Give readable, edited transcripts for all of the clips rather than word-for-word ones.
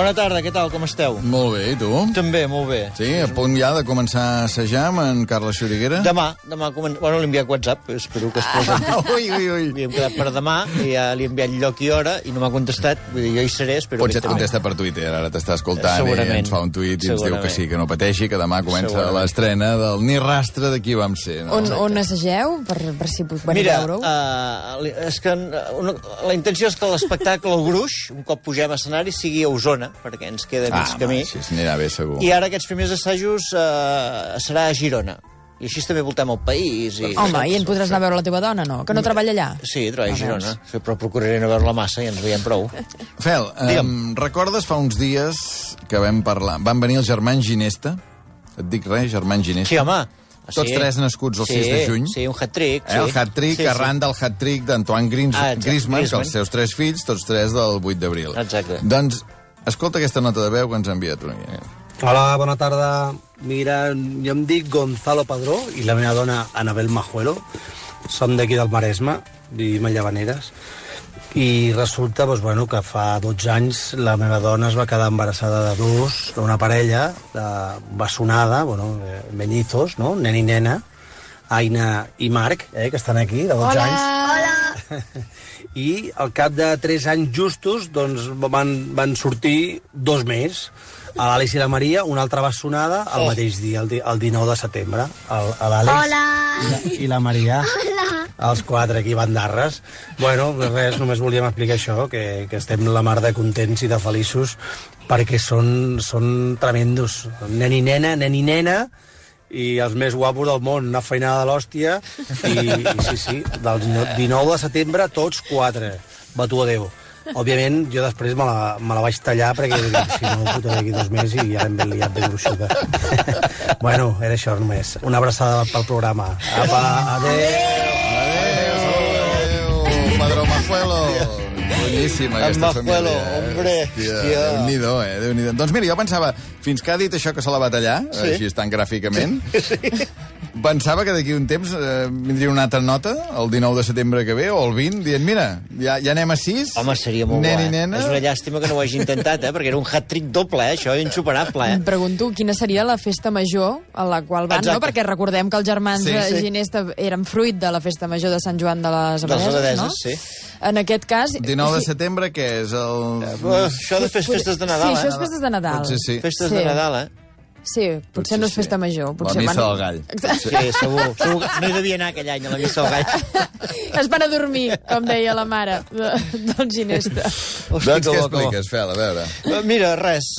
Bona tarda, què tal, com esteu? Molt bé, i tu? També, molt bé. Sí, a punt ja de començar a assajar amb en Carles Xuriguera? Demà bueno, l'he enviat WhatsApp, espero que es presenti. Ui. Havíem quedat per demà, i ja li he enviat lloc i hora, i no m'ha contestat, vull dir, jo hi seré, espero Potser que... et contesta per Twitter, ara t'està escoltant i ens fa un tuit i ens diu que sí, que no pateixi, que demà comença l'estrena del Ni rastre de qui vam ser. No? On assageu, per si puc venir a veure-ho? És que la intenció és que l'espectacle El Gruix, un cop pugem a escenari, sigui a Osona, perquè ens queda mig camí. Així s'anirà bé, segur. I ara aquests primers assajos serà a Girona. I així també voltem el país. Home, i en podràs anar a veure la teva dona, no? Que no treballa allà? Sí, treballa a Girona, però procuraré no veure-la massa i ens veiem prou. Fel, recordes fa uns dies que vam parlar... Van venir els germans Ginesta? Et dic res, germans Ginesta? Sí, home. Tots tres nascuts el 6 de juny. Sí, un hat-trick. El hat-trick, arran del hat-trick d'Antoine Griezmann, que els seus tres fills, tots tres del 8 d'abril. Exacte. Doncs, escolta aquesta nota de veu que ens ha enviat una mica. Hola, bona tarda. Mira, jo em dic Gonzalo Padró i la meva dona Anabel Majuelo. Som d'aquí del Maresme, vivim a Llavaneres. I resulta que fa 12 anys la meva dona es va quedar embarassada de dos, d'una parella de bessonada, mellizos, no? Nen i nena, Aina i Marc, que estan aquí, de 12 anys. Hola! I al cap de 3 anys justos doncs, van sortir 2 més. A l'Àlex i la Maria, una altra bessonada el mateix dia, el 19 de setembre. L'Àlex i la Maria, els 4 aquí, bandarres. Res, només volíem explicar això, que estem la mar de contents i de feliços, perquè són tremendos. Nen i nena, i els més guapos del món, una feinada de l'hòstia, i sí, del 19 de setembre, tots 4. Batu a Déu. Òbviament, jo després me la vaig tallar perquè si no, fotré aquí 2 mesos i ja l'hem ben liat ben gruixuda. Era això només. Una abraçada pel programa. Apa, adéu! Adéu, Padró Majuelo! Boníssima aquesta família. Hombre, Déu-n'hi-do, Déu-n'hi-do. Doncs mira, jo pensava, fins que ha dit això que se la va tallar, així tan gràficament, pensava que d'aquí un temps vindria una altra nota, el 19 de setembre que ve, o el 20, dient, mira, ja anem a 6. Home, seria molt nen i nena. És una llàstima que no ho hagi intentat, perquè era un hat-trick doble, això és insuperable. Em pregunto quina seria la festa major a la qual van, no? Perquè recordem que els germans Ginesta eren fruit de la festa major de Sant Joan de les Abadeses, no? Sí. En aquest cas... 19 de setembre, què és? Això de festes de Nadal, Sí, això és festes de Nadal. Potser sí. Festes de Nadal, Sí, potser no és festa major. La missa del gall. Sí, segur. No hi devia anar aquell any a la missa del gall. Es van a dormir, com deia la mare del Ginesta. Doncs què expliques, Fel, a veure? Mira, res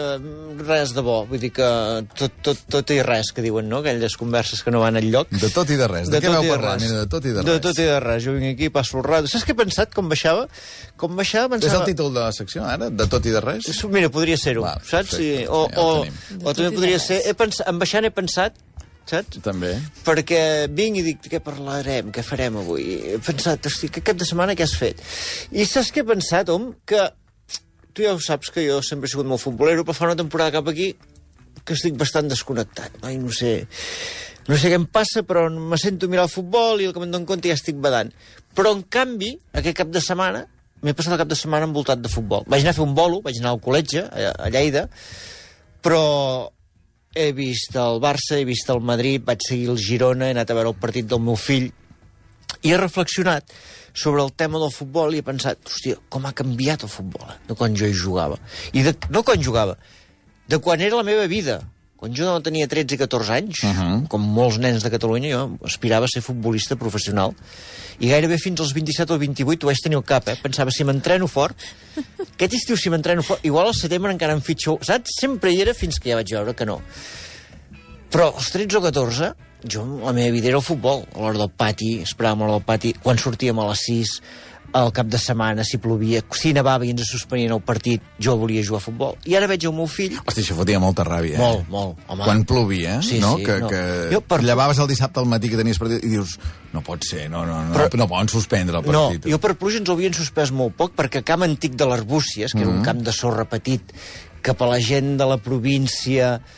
de bo. Vull dir que tot i res, que diuen, no? Aquelles converses que no van enlloc. De tot i de res. De què vau parlar? Mira, de tot i de res. De tot i de res. Jo vinc aquí, passo el rato. Saps què he pensat? Com baixava, pensava... És el títol de la secció, ara? De tot i de res? Mira, podria ser-ho, saps? O també podria ser... En baixant he pensat, saps? També. Perquè vinc i dic, què parlarem, què farem avui? He pensat, hosti, aquest cap de setmana què has fet? I saps què he pensat, que tu ja ho saps que jo sempre he sigut molt futbolero, però fa una temporada cap aquí que estic bastant desconnectat. Ai, no sé què em passa, però me sento mirar el futbol i el que me'n dono compte ja estic badant. Però, en canvi, aquest cap de setmana, m'he passat el cap de setmana envoltat de futbol. Vaig anar a fer un bolo, vaig anar al col·legi, a Lleida, però he vist el Barça, he vist el Madrid, vaig seguir el Girona, he anat a veure el partit del meu fill, i he reflexionat sobre el tema del futbol i he pensat, hòstia, com ha canviat el futbol, de quan jo hi jugava. No quan jugava, de quan era la meva vida. Quan jo no tenia 13 i 14 anys, com molts nens de Catalunya, jo aspirava a ser futbolista professional. I gairebé fins als 27 o 28 ho vaig tenir al cap, Pensava, si m'entreno fort, aquest estiu si m'entreno fort, igual al setembre encara em fitxo, saps? Sempre hi era fins que ja vaig veure que no. Però als 13 o 14, la meva vida era el futbol. A l'hora del pati, esperàvem a l'hora del pati, quan sortíem a les 6, al cap de setmana, si plovia, si nevava i ens suspenien el partit, jo volia jugar a futbol. I ara veig el meu fill... Hosti, això fotia molta ràbia, Molt, home. Quan plovia, no? Sí, que llevaves el dissabte al matí que tenies partit i dius, no pot ser, no poden suspendre el partit. No, jo per pluja ens ho havien suspès molt poc, perquè Camp Antic de l'Arbúcies, que era un camp de sorra petit, que per la gent de la província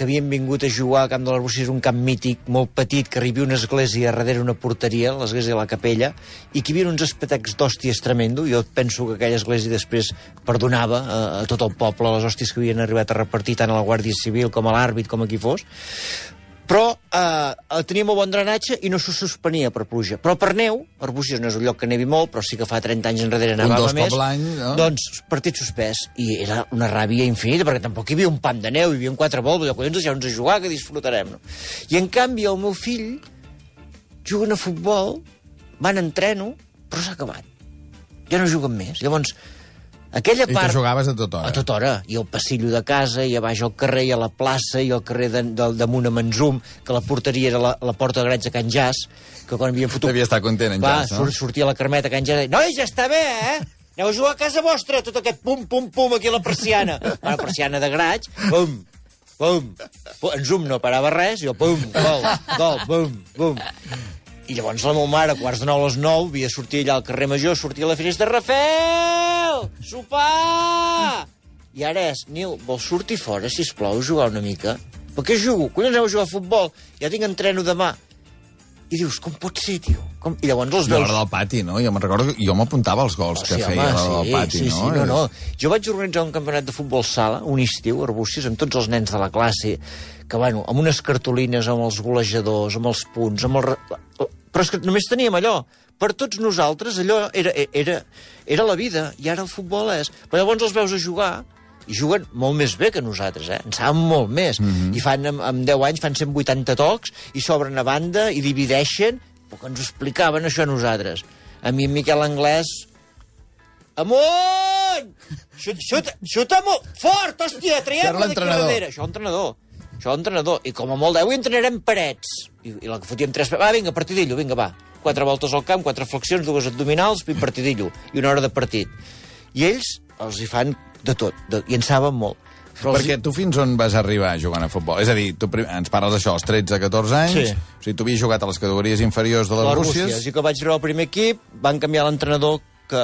que havien vingut a jugar al camp de l'Arbúcies, un camp mític, molt petit, que arribi una església darrere una porteria, l'església de la Capella, i que hi havia uns espetecs d'hòsties tremendo. Jo penso que aquella església després perdonava a tot el poble les hòsties que havien arribat a repartir tant a la Guàrdia Civil com a l'àrbit, com a qui fos. Però tenia molt bon drenatge i no se suspenia per pluja. Però per neu, Arbúcies no és un lloc que nevi molt, però sí que fa 30 anys enrere nevava més. No? Doncs partit suspès. I era una ràbia infinita, perquè tampoc hi havia un pam de neu, hi havia 4 volts, allò, collons, deixeu-nos a jugar, que disfrutarem. No? I en canvi el meu fill juguen a futbol, van a entreno, però s'ha acabat. Ja no juguen més. Llavors, aquella part... I tu jugaves a tota hora. A tota hora. I al passillo de casa, i a baix al carrer, i a la plaça, i al carrer damunt a Manzum, que la porteria era la porta de Grets a Can Jas, que quan havien fotut... Devia estar content, en Jas, no? Sortia la Carmeta a Can Jas i deia, nois, ja està bé, Aneu a jugar a casa vostra, tot aquest pum, pum, pum, aquí a la persiana. La persiana de Grats, pum, pum. En Zoom no parava res, jo pum, gol, pum, pum. I llavors la meva mare, a 8:45 a les 9, havia de sortir allà al carrer Major, sortia a la finestra, Rafel, sopar! I ara és, Nil, vols sortir fora, sisplau, jugar una mica? Per què jugo? Collons, aneu a jugar a futbol? Ja tinc entreno demà. I dius, com pot ser, tio? I llavors els veus... L'hora del pati, no? Jo me'n recordo que jo m'apuntava als gols que feia a l'hora del pati, no? No. Jo vaig organitzar un campionat de futbol sala, un estiu, a Arbúcies, amb tots els nens de la classe, que, bueno, amb unes cartolines, amb els golejadors, amb els punts, amb el... Però és que només teníem allò. Per tots nosaltres, allò era la vida, i ara el futbol és... Però llavors els veus a jugar, i juguen molt més bé que nosaltres, En saben molt més. I fan, amb 10 anys, fan 180 tocs, i s'obren a banda, i divideixen, però que ens ho explicaven això a nosaltres. A mi, en Miquel Anglès... Amunt! Xuta molt! Fort, hòstia, traiem-la d'aquí darrere. Això l'entrenador. I com a molt avui entrenarem parets. I la que fotíem 3... Va, vinga, partidillo, vinga, va. 4 voltes al camp, 4 flexions, 2 abdominals, i partidillo. I una hora de partit. I ells els hi fan de tot, i en saben molt. Perquè tu fins on vas arribar jugant a futbol? És a dir, tu ens parles d'això, als 13-14 anys, sí. O sigui, tu havies jugat a les categories inferiors de les Rússies. I que vaig arribar al primer equip, van canviar l'entrenador que...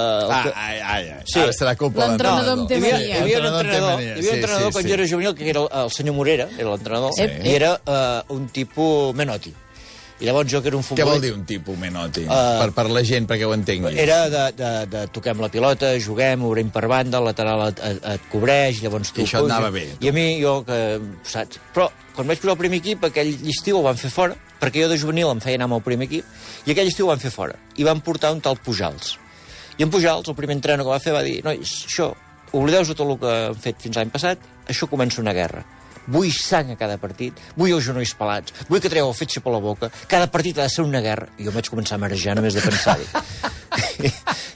Sí. Ara serà culpa de l'entrenador amb Temania. Hi havia un entrenador quan jo era juvenil, que era el senyor Morera, era l'entrenador, i era un tipus Menotti. I llavors jo, que era un futbolista... Què vol dir un tipus Menotti? Per la gent, perquè ho entengui. Era de toquem la pilota, juguem, obrem per banda, el lateral et cobreix, llavors tu... I això et anava bé. I a mi, jo, que saps... Però quan vaig posar el primer equip, aquell estiu el van fer fora, perquè jo de juvenil em feia anar amb el primer equip, i aquell estiu el van fer fora. I van portar un tal Pujals. I en Pujals, el primer entreno que va fer, va dir, nois, això, oblideu-vos de tot el que hem fet fins l'any passat, això comença una guerra. Vull sang a cada partit, vull els genolls pelats, vull que traieu el fetge per la boca, cada partit ha de ser una guerra. I jo vaig començar a marejar només de pensar-hi.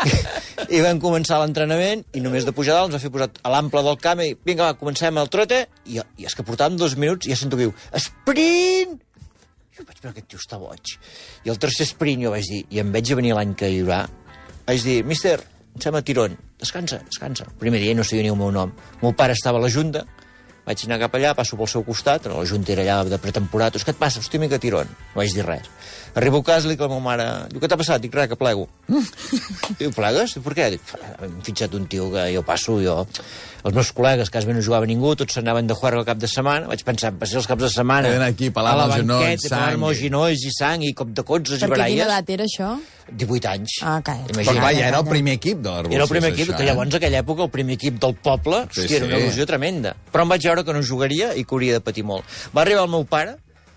I vam començar l'entrenament, i només de pujar dalt ens va fer posar a l'ample del camp, i vinga, va, comencem el trote, i és que portàvem 2 minuts, i ja sento que diu, sprint! Jo vaig veure, aquest tio està boig. I el tercer sprint jo vaig dir, i em veig a venir l'any que hi haurà, vaig dir, mister, em sembla tirón, descansa. El primer dia no sabia ni el meu nom. El meu pare estava a la Junta, vaig anar cap allà, passo pel seu costat, la Junta era allà de pretemporat, què et passa? Hòstia, mica tirón. No vaig dir res. Arribo a casa i li dic a la meva mare, diu, què t'ha passat? Dic, res, que plego. Diu, plegues? Diu, per què? Dic, hem fitxat un tio que jo passo, els meus col·legues, quasi no jugava ningú, tots s'anaven de jugar el cap de setmana, vaig pensar, passer els caps de setmana aquí, a la banqueta, pelant els genolls i sang i cop de cotzes i baralles. Per quina edat era això? 18 anys. Però clar, ja era el primer equip de l'Arbúcies. Era el primer equip, que llavors, en aquella època, el primer equip del poble, era una il·lusió tremenda. Però em vaig veure que no jugaria i que hauria de patir molt. Va arribar el meu pare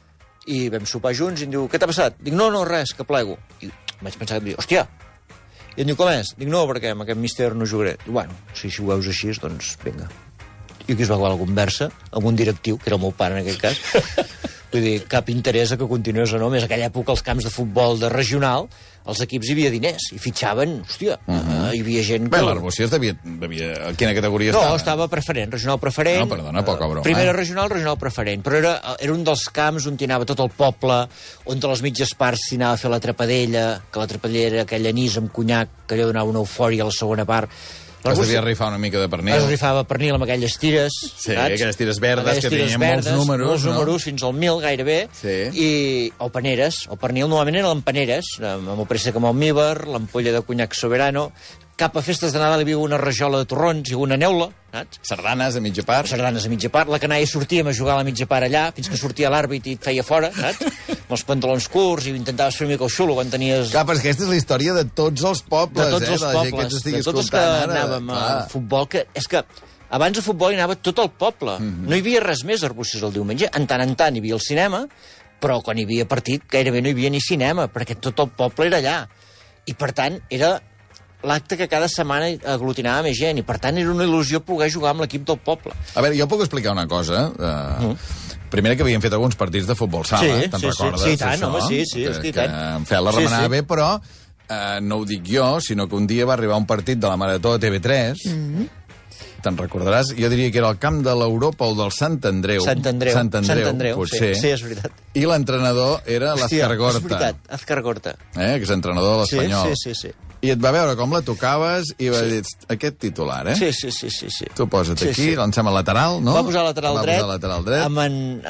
i vam sopar junts i em diu, què t'ha passat? Dic, no, res, que plego. I vaig pensar, hòstia, i em diu, com és? Dic, no, perquè amb aquest míster no jugaré. Dic, bueno, si ho veus així, doncs vinga. I aquí es va acabar la conversa amb un directiu, que era el meu pare en aquest cas. Vull dir, cap interès a que continués o no. Més aquella època, als camps de futbol de regional, els equips hi havia diners, i fitxaven, hòstia, hi havia gent que... Bé, l'Arbúcies devia... A quina categoria estava? No, estava preferent, regional preferent. No, perdona, poca broma. Primera regional, regional preferent. Però era un dels camps on hi anava tot el poble, on de les mitges parts s'hi anava a fer la trepadella, que la trepadella era aquell anís amb conyac, que allò donava una eufòria a la segona part. Es devia rifar una mica de pernil. Es rifava pernil amb aquelles tires, sí, saps? Aquelles tires verdes que tenien molts números. Molts números, fins al 1000 gairebé. Sí. O paneres. El pernil normalment eren paneres, amb el préssec amb almíbar, l'ampolla de conyac Soberano, cap a festes de Nadal hi havia una rajola de torrons i una neula, saps? Sardanes a mitja part. Sardanes a mitja part. La canalla sortíem a jugar a la mitja part allà, fins que sortia l'àrbit i et feia fora, saps? Amb els pantalons curts i intentaves fer una mica el xulo quan tenies... Clar, però aquesta és la història de tots els pobles, de tots els pobles, de tots els que anàvem a futbol, que és que abans a futbol hi anava tot el poble. No hi havia res més a Arbúcies el diumenge. En tant hi havia el cinema, però quan hi havia partit gairebé no hi havia ni cinema, perquè tot el poble era allà. I, per tant, era l'acte que cada setmana aglutinava més gent, i, per tant, era una il·lusió poder jugar amb l'equip del poble. A veure, jo puc explicar una cosa. Primer que havíem fet alguns partits de futbol sala, te'n recordes? Sí, tant, home, sí, que en Fel la remenava bé, però no ho dic jo, sinó que un dia va arribar un partit de la Marató a TV3, te'n recordaràs? Jo diria que era el camp de l'Europa o del Sant Andreu. Sant Andreu, potser. Sí, és veritat. I l'entrenador era l'Azcargorta. És veritat, Azcargorta. Que és entrenador de l'Espanyol. Sí. I et va veure com la tocaves i va dir, aquest titular, Sí. Tu posa't aquí, lancem a lateral, no? Va posar lateral dret. Va posar lateral dret.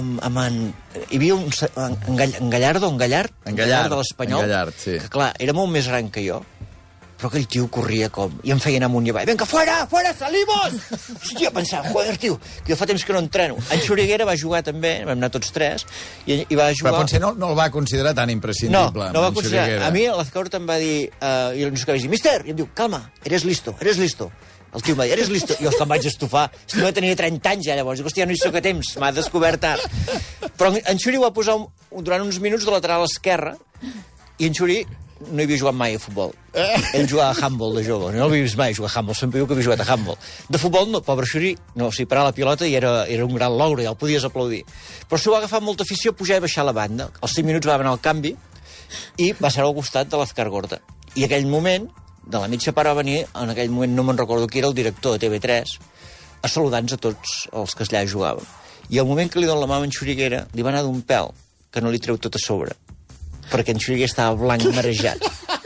Hi havia en Gallardo de l'Espanyol. En Gallard, sí. Que, clar, era molt més gran que jo, però aquell tio corria com... I em feien amunt i avall. Venga, fuera, salimos! Hòstia, pensava, joder, tio, que jo fa temps que no entreno. En Xuriguera va jugar també, vam anar tots tres, i va jugar... Però potser no el va considerar tan imprescindible. No va considerar... A mi l'Azcargorta em va dir... I no sé què vaig dir, mister! I em diu, calma, eres listo. El tio em va dir, eres listo. I els que em vaig estufar. Jo tenia 30 anys ja, llavors. Dic, hòstia, no hi soc a temps, m'ha descobert tard. Però en Xuri ho va posar durant uns minuts de lateral esquerra, i en Xuri no hi havia jugat mai a futbol. Ell jugava a handball de jove, no l'havia vist mai jugar a handball, sempre diu que havia jugat a handball. De futbol, no, pobre Xuri, no, si parava la pilota i era un gran logre, ja el podies aplaudir. Però s'ho va agafar amb molta afició, pujar i baixar la banda. Als 5 minuts va anar al canvi i va ser al costat de l'Azcargorta. I aquell moment, de la mitja part va venir, en aquell moment no me'n recordo qui era el director de TV3, a saludar-nos a tots els que allà jugàvem. I al moment que li dona la mà a en Xuriguera, li va anar d'un pèl, que no li treu tot a sobre, perquè en Xuriguera estava blanc marejat.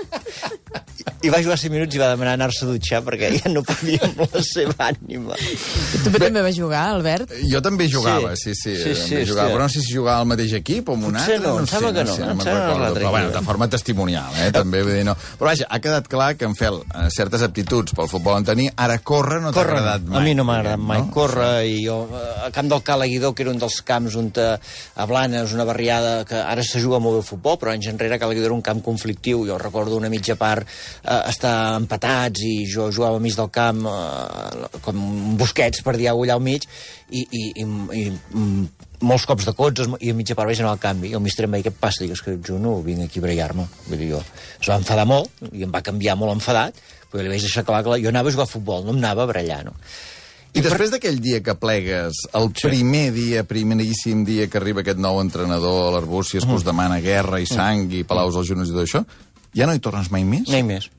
I va jugar 5 minuts i va demanar anar-se a dutxar perquè ja no podia amb la seva ànima. Tu també vas jugar, Albert? Jo també jugava, sí. Jugava, però no sé si jugava al mateix equip o amb un altre. No, em sembla que no. Però bueno, de forma testimonial, també. Vull dir, no. Però vaja, ha quedat clar que en Fel certes aptituds pel futbol en tenia, ara córrer no t'ha agradat mai. A mi no m'ha agradat mai córrer, i jo, a Camp del Cala Guidó, que era un dels camps on a Blanes, una barriada que ara se juga molt bé futbol, però anys enrere Cala Guidó era un camp conflictiu. Jo recordo una mitja part estar empatats i jo jugava al mig del camp com Busquets, per dir alguna cosa allà al mig, i molts cops de cots, i a mitja part vaig anar al canvi, i el mister em va dir, què et passa? Dic, és que jo no vinc aquí a barallar-me. Vull dir, jo es va enfadar molt, i em va canviar molt enfadat, però li vaig deixar clar que jo anava a jugar a futbol, no em anava a barallar, no? I després d'aquell dia que plegues, el primeríssim dia que arriba aquest nou entrenador a l'Arbúcies, que us demana guerra i sang i palaus als genolls i tot això, ja no hi tornes mai més? Mai més.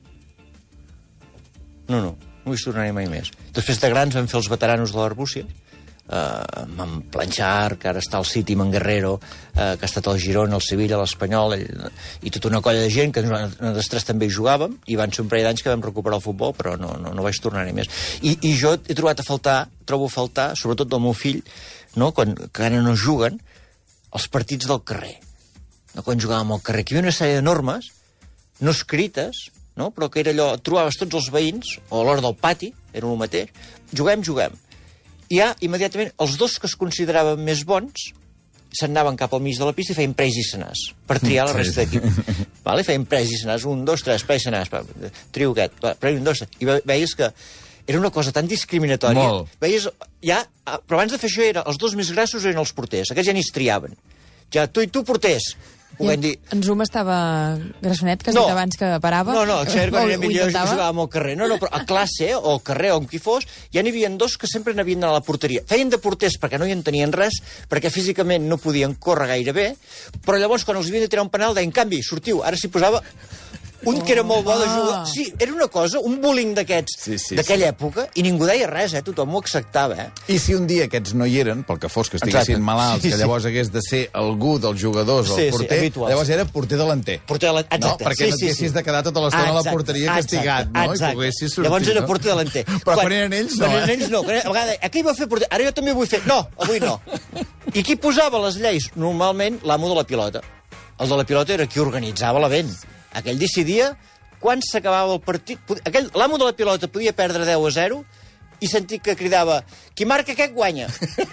No vull tornar mai més. Després de grans vam fer els veteranos de l'Arbúcies, amb Planxar, que ara està al City, amb en Guerrero, que ha estat al Girona, al Sevilla, a l'Espanyol, i tota una colla de gent, que nosaltres tres també hi jugàvem, i van ser un parell d'anys que vam recuperar el futbol, però no vaig tornar-hi més. I jo he trobo a faltar, sobretot del meu fill, no, que ara no juguen, els partits del carrer. No, quan jugàvem al carrer, que hi havia una sèrie de normes, no escrites, no? Però que era allò, trobaves tots els veïns, o a l'hora del pati, era el mateix, juguem. I ja, immediatament, els dos que es consideraven més bons s'anaven cap al mig de la pista i feien preis i senars, per triar la resta d'equip. Vale? Feien preis i senars, 1, 2, 3, preis i senars, trio aquest, preis 1, 2, 3. I veies que era una cosa tan discriminatòria. Molt. Veies, ja, però abans de fer això, els dos més grassos eren els porters, aquests ja ni es triaven. Ja, tu i tu porters. Dir... En Zuma estava grassonet, que has dit abans que parava? No, això era quan era millor, jugàvem al carrer. No, però a classe, o al carrer, o amb qui fos, ja n'hi havia dos que sempre n'havien anat a la porteria. Feien de porters perquè no hi entenien res, perquè físicament no podien córrer gaire bé, però llavors, quan els havien de tirar un penal, en canvi, sortiu, ara s'hi posava un que era molt bo de jugar. Sí, era una cosa, un bullying d'aquests, d'aquella època, i ningú deia res, tothom ho acceptava. I si un dia aquests no hi eren, pel que fos que estiguessin malalts, que llavors hagués de ser algú dels jugadors o el porter, llavors era porter delanter. Exacte. No? Perquè no t'haguessis de quedar tota l'estona a la porteria castigat, no? I poguessis sortir. Llavors era porter delanter. Però quan eren ells, no. Quan eren ells, no. A vegades, aquell va fer porter, ara jo també vull fer. No, avui no. I qui posava les lleis? Normalment, l'amo de la pilota. El de la pilota era qui organitzava l'event. Aquell decidia quan s'acabava el partit... L'amo de la pilota podia perdre 10-0 i sentir que cridava qui marca aquest guanya.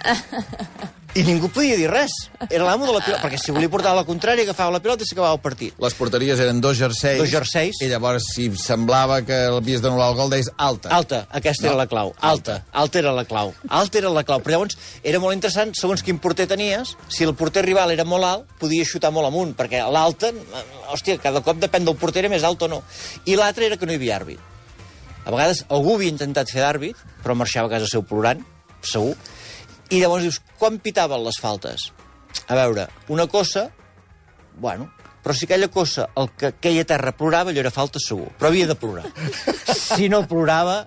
I ningú podia dir res. Era l'amo de la pilota, perquè si volia portar la contrària agafava la pilota i s'acabava el partit. Les porteries eren 2 jerseis. I llavors, si semblava que havies d'anul·lar el gol, deies alta. Alta, aquesta era la clau. Alta era la clau. Però llavors era molt interessant, segons quin porter tenies, si el porter rival era molt alt, podia xutar molt amunt, perquè l'alta, hòstia, cada cop depèn del porter, era més alt o no. I l'altre era que no hi havia àrbit. A vegades algú havia intentat fer d'àrbit, però marxava a casa seu plorant, segur. I llavors dius, quan pitaven les faltes? A veure, una cosa, bueno, però si aquella cosa, el que aquella terra plorava, allò era falta segur, però havia de plorar. Si no plorava,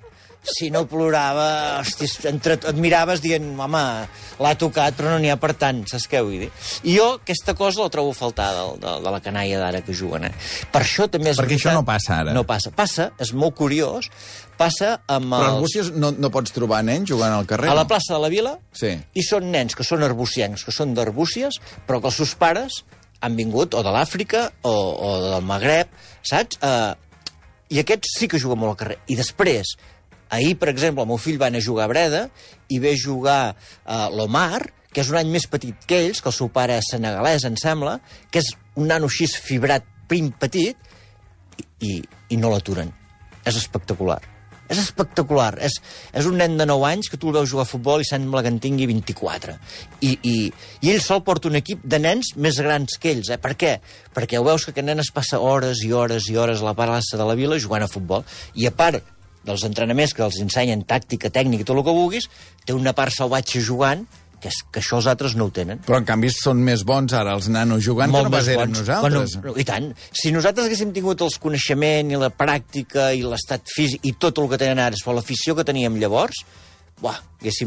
hòstia, et miraves dient, home, l'ha tocat, però no n'hi ha per tant, saps què vull dir? I jo aquesta cosa la trobo a faltar de la canalla d'ara que juguen, Per això també és... Perquè això no passa ara. No passa. Passa, és molt curiós, passa amb els... Però Arbúcies no pots trobar nens jugant al carrer? A la plaça de la Vila, sí. I són nens que són arbuciencs, que són d'Arbúcies, però que els seus pares han vingut o de l'Àfrica o del Magreb, saps? I aquests sí que juguen molt al carrer. I després... Ahir, per exemple, el meu fill va anar a jugar a Breda i ve jugar l'Omar, que és un any més petit que ells, que el seu pare és senegalès, em sembla, que és un nano així fibrat, prim, petit, i no l'aturen. És espectacular. És espectacular. És un nen de 9 anys que tu el veus jugar a futbol i sembla que en tingui 24. I ell sol porta un equip de nens més grans que ells. Per què? Perquè ho veus que aquest nen es passa hores i hores i hores a la plaça de la Vila jugant a futbol. I a part dels entrenaments que els ensenyen tàctica, tècnica i tot el que vulguis, té una part salvatge jugant que això els altres no ho tenen. Però, en canvi, són més bons ara els nanos jugant que no pas érem nosaltres. Bueno, i tant. Si nosaltres haguéssim tingut els coneixements i la pràctica i l'estat físic i tot el que tenen ara, l'afició que teníem llavors, hagués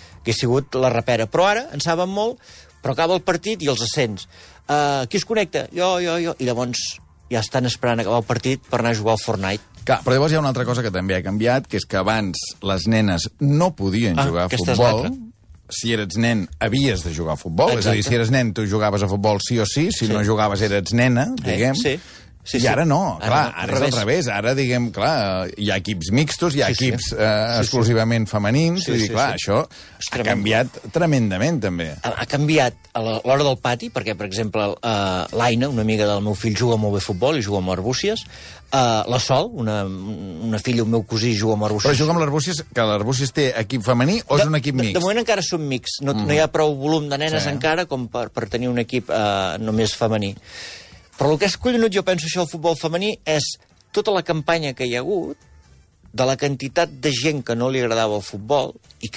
sigut la repera. Però ara en saben molt, però acaba el partit i els ascens. Qui es connecta? Jo. I llavors ja estan esperant acabar el partit per anar a jugar al Fortnite. Clar, però llavors hi ha una altra cosa que també ha canviat, que és que abans les nenes no podien jugar a futbol. Si eres nen, havies de jugar a futbol. Exacte. És a dir, si eres nen, tu jugaves a futbol sí o sí. Si no jugaves, eres nena, diguem. Sí. I ara no, clar, ara és al revés. Ara, diguem, clar, hi ha equips mixtos, hi ha equips exclusivament femenins, vull dir, clar, això ha canviat tremendament, també. Ha canviat a l'hora del pati, perquè, per exemple, l'Aina, una amiga del meu fill, juga molt bé a futbol i juga amb Arbúcies. La Sol, una filla, un meu cosí, juga amb Arbúcies. Però juga amb l'Arbúcies, que l'Arbúcies té equip femení o és un equip mixt? De moment encara són mix, no hi ha prou volum de nenes encara com per tenir un equip només femení. Però el que és collonut, jo penso això del futbol femení, és tota la campanya que hi ha hagut de la quantitat de gent que no li agradava el futbol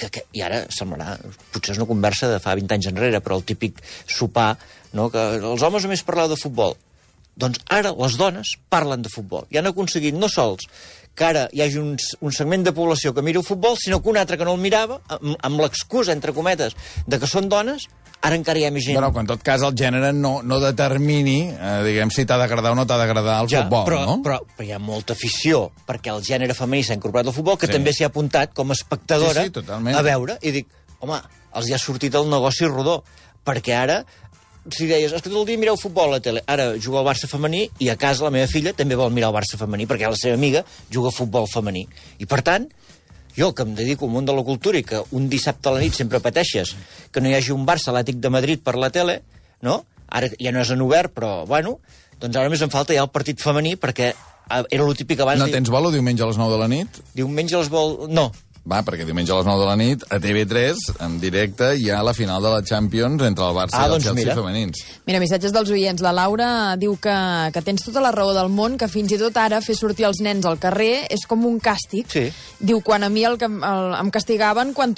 i ara semblarà, potser és una conversa de fa 20 anys enrere, però el típic sopar, no? Que els homes només parleu de futbol. Doncs ara les dones parlen de futbol i han aconseguit no sols que ara hi hagi un segment de població que mira el futbol, sinó que un altre que no el mirava, amb l'excusa, entre cometes, de que són dones, ara encara hi ha més gent. Però, en tot cas, el gènere no determini, diguem, si t'ha d'agradar o no t'ha d'agradar el futbol, no? Però hi ha molta afició, perquè el gènere femení s'ha incorporat al futbol, que també s'hi ha apuntat com a espectadora a veure, i dic, home, els hi ha sortit el negoci rodó, perquè ara, si deies, és que tot el dia mireu futbol a la tele, ara juga al Barça femení i a casa la meva filla també vol mirar el Barça femení, perquè la seva amiga juga a futbol femení. I, per tant, jo, que em dedico al món de la cultura i que un dissabte a la nit sempre pateixes que no hi hagi un Barça Atlètic de Madrid per la tele, no? Ara ja no és en obert, però, bueno, doncs ara només em falta ja el partit femení, perquè era lo típic abans... No tens vol o diumenge a les 9 de la nit? Diumenge a les vol... No. Va, perquè diumenge a les 9 de la nit, a TV3, en directe, hi ha la final de la Champions entre el Barça i el Chelsea femenins. Mira, missatges dels oients. La Laura diu que tens tota la raó del món, que fins i tot ara fer sortir els nens al carrer és com un càstig. Sí. Diu, quan a mi em castigaven quan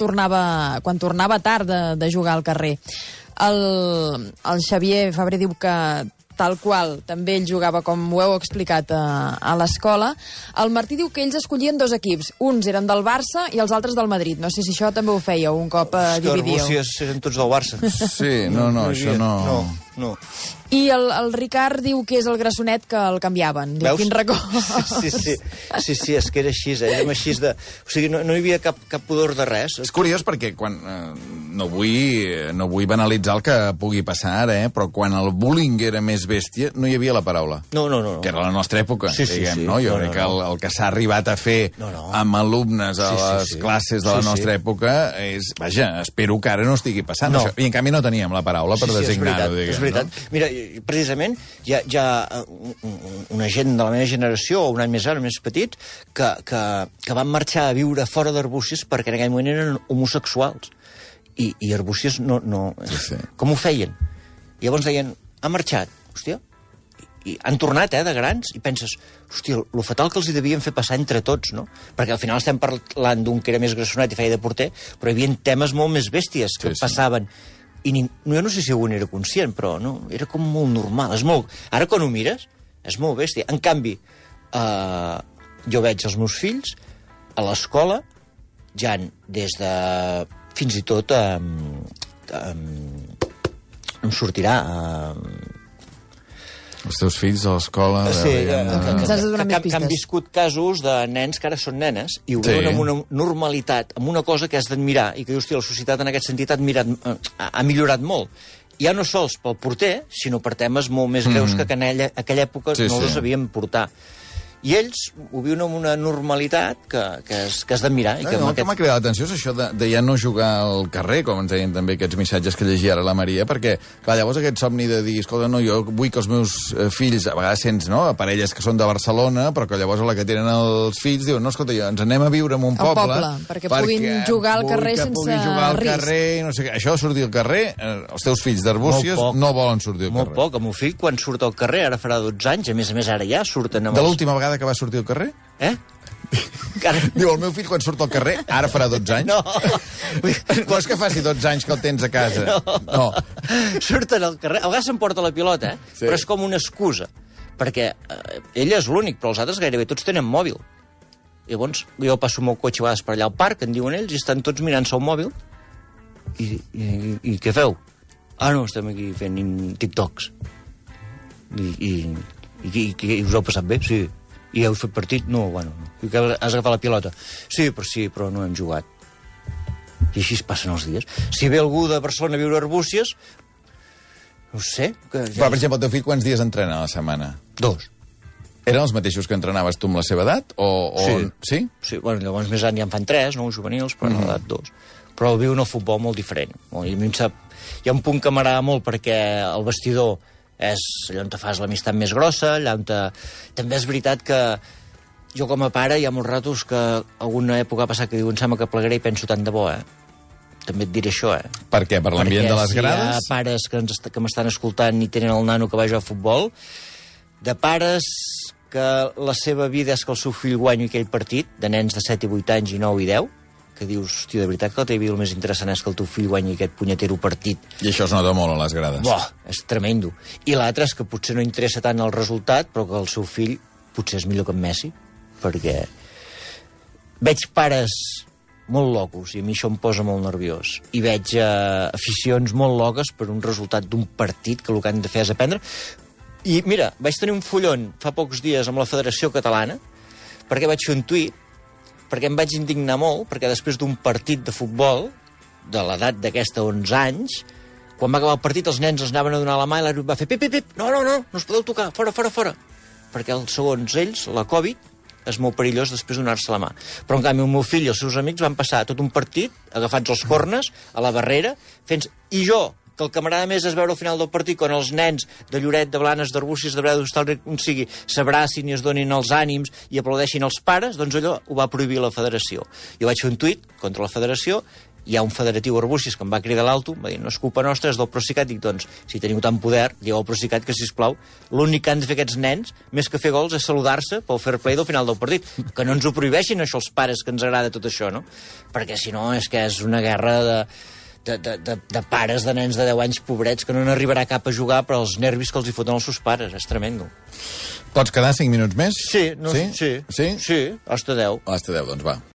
tornava tard de jugar al carrer. El Xavier Fabrer diu que tal qual, també ell jugava, com ho heu explicat, a l'escola. El Martí diu que ells escollien 2 equips. Uns eren del Barça i els altres del Madrid. No sé si això també ho fèieu un cop dividíeu. És que Arbúcies eren tots del Barça. Sí, no, això no... No. I el Ricard diu que és el Grassonet que el canviaven. Diu, Veus? quin record. Sí, és que era així, érem així de... O sigui, no hi havia cap pudor de res. És curiós perquè quan... no vull banalitzar el que pugui passar ara, però quan el bullying era més bèstia, no hi havia la paraula. No. Que era la nostra època, diguem, no? Jo crec que el que s'ha arribat a fer amb alumnes a les classes de la nostra època és... Vaja, espero que ara no estigui passant això. I en canvi no teníem la paraula per designar-ho, diguem. És veritat. Mira, precisament, hi ha una gent de la meva generació, o un any més gran, més petit, que van marxar a viure fora d'Arbúcies perquè en aquell moment eren homosexuals. I Arbúcies no... Com ho feien? I llavors deien, ha marxat, hòstia, i han tornat, de grans, i penses, hòstia, lo fatal que els hi devien fer passar entre tots, no? Perquè al final estem parlant d'un que era més grassonet i feia de porter, però hi havia temes molt més bèsties que passaven. I jo no sé si algú n'era conscient, però no, era com molt normal. Ara, quan ho mires, és molt bèstia. En canvi, jo veig els meus fills a l'escola, ja des de... fins i tot em sortirà... Els teus fills a l'escola... Sí, que han viscut casos de nens que ara són nenes i ho veuen amb una normalitat, amb una cosa que has d'admirar i que dius, la societat en aquest sentit ha millorat molt. Ja no sols pel porter, sinó per temes molt més greus que en aquella època no els sabíem portar. I ells ho viuen amb una normalitat que has d'admirar. El que m'ha cridat l'atenció és això de ja no jugar al carrer, com ens deien també aquests missatges que llegia ara la Maria, perquè, clar, llavors aquest somni de dir, escolta, no, jo vull que els meus fills, a vegades sents, no?, parelles que són de Barcelona, però que llavors a la que tenen els fills diuen, no, escolta, ens anem a viure en un poble perquè puguin jugar al carrer sense risc. No sé què. Això de sortir al carrer, els teus fills d'Arbúcies no volen sortir al carrer. Molt poc. El meu fill, quan surt al carrer, ara farà 12 anys, a més ara ja surten amb de l'última vegada que va sortir al carrer? Diu, el meu fill quan surt al carrer, ara farà 12 anys? No és que faci 12 anys que el tens a casa. No. Surten al carrer, a vegades s'emporta la pilota, però és com una excusa, perquè ell és l'únic, però els altres gairebé tots tenen mòbil. Llavors, jo passo el meu cotxe a vegades per allà al parc, en diuen ells, i estan tots mirant-se al mòbil, i què feu? No, estem aquí fent TikToks. I us heu passat bé? Sí. I heu fet partit? No, bueno, no. I que has agafat la pilota? Sí, però no hem jugat. I així es passen els dies. Si ve algú de Barcelona a viure a Arbúcies, no sé. Per exemple, el teu fill quants dies entrena a la setmana? 2. Eren els mateixos que entrenaves tu amb la seva edat? Sí? Sí, bueno, llavors més anys ja en fan 3, no, juvenils, però en l'edat 2. Però viu un futbol molt diferent. I a mi hi ha un punt que m'agrada molt perquè el vestidor és allà on te fas l'amistat més grossa, allà on també és veritat que jo com a pare hi ha molts ratos que alguna època ha passat que diu, em sembla que plegaré i penso tant de bo, També et diré això, Per què? Per l'ambient de les grades? Perquè si hi ha pares que m'estan escoltant i tenen el nano que va jugar a futbol, de pares que la seva vida és que el seu fill guanyi aquell partit, de nens de 7 i 8 anys i 9 i 10, que dius, hòstia, de veritat que la teva vida el més interessant és que el teu fill guanyi aquest punyetero partit. I això es nota molt a les grades. És tremendo. I l'altre és que potser no interessa tant el resultat, però que el seu fill potser és millor que en Messi, perquè veig pares molt locos, i a mi això em posa molt nerviós. I veig aficions molt loques per un resultat d'un partit que el que han de fer és aprendre. I mira, vaig tenir un follon fa pocs dies amb la Federació Catalana, perquè vaig fer un tuit, perquè em vaig indignar molt, perquè després d'un partit de futbol, de l'edat d'aquesta 11 anys, quan va acabar el partit els nens els anaven a donar la mà i l'àrbitre va fer pip, no us podeu tocar, fora. Perquè segons ells, la Covid és molt perillós després de donar-se la mà. Però en canvi el meu fill i els seus amics van passar tot un partit, agafats els cornes, a la barrera, i jo, que el que m'agrada més és veure al final del partit quan els nens de Lloret, de Blanes, d'Arbúcies, de Breda, d'Hostalric, on sigui, s'abracin i es donin els ànims i aplaudeixin els pares, doncs allò ho va prohibir la federació. Jo vaig fer un tuit contra la federació, hi ha un federatiu Arbúcies que em va cridar a l'alto, va dir, no és culpa nostra, és del Procicat. Dic, doncs, si teniu tant poder, digueu al Procicat que, sisplau, l'únic que han de fer aquests nens, més que fer gols, és saludar-se pel fair play del final del partit. Que no ens ho prohibeixin, això, els pares, que ens agrada tot això, no? Perquè, si no, és que és una guerra de pares de nens de 10 anys pobrets que no n'arribarà cap a jugar, però els nervis que els hi foten els seus pares, és tremendo. Pots quedar 5 minuts més? Sí, hasta 10. Hasta 10, doncs va.